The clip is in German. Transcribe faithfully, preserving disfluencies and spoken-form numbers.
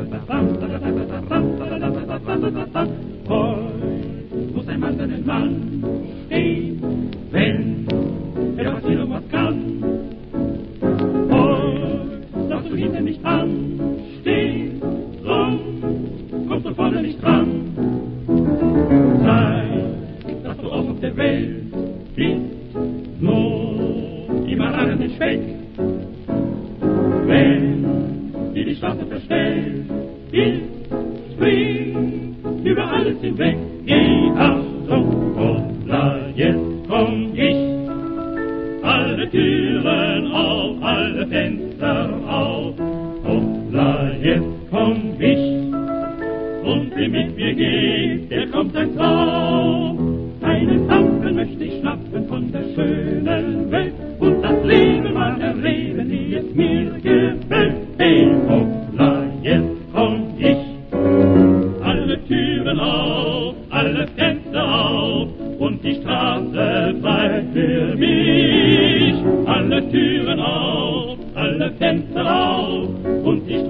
Heut muss ein Mann seinen Mann stehen, wenn er was will und was kann. Heut darfst du hinten nicht anstehen, sonst kommst du vorne nicht dran. Zeig, dass du auch auf der Welt bist, nur immer an den Speck. Wenn dir die Straße verstellt ist, spring über alles hinweg. Geh, Achtung, hoppla, jetzt komm ich. Alle Türen auf, alle Fenster auf. Hoppla, jetzt komm ich. Und wer mit mir geht, der kommt ein Traum. Einen Apfel möchte ich schnappen von der schönen Welt und das Leben mal erleben, wie es mir gefällt. Hey, hoppla, jetzt komm ich. Alle Türen auf, alle Fenster auf und die Straße frei für mich. Alle Türen auf, alle Fenster auf und die